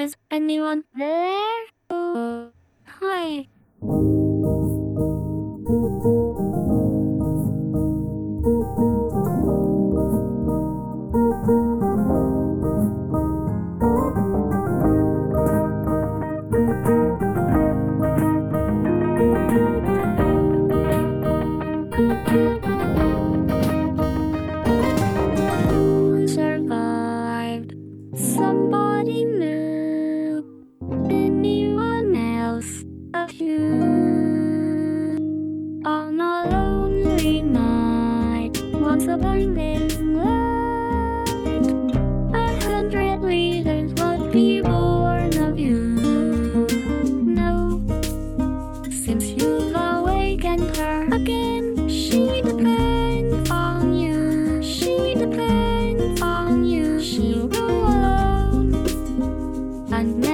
Is anyone there? Oh, hi. Survived. Somebody move. Anyone else? A few. On a lonely night, once a blinding light, 100 leaders would be born of you. No, since you've awakened her again, she depends on you. She depends on you. She'll go alone and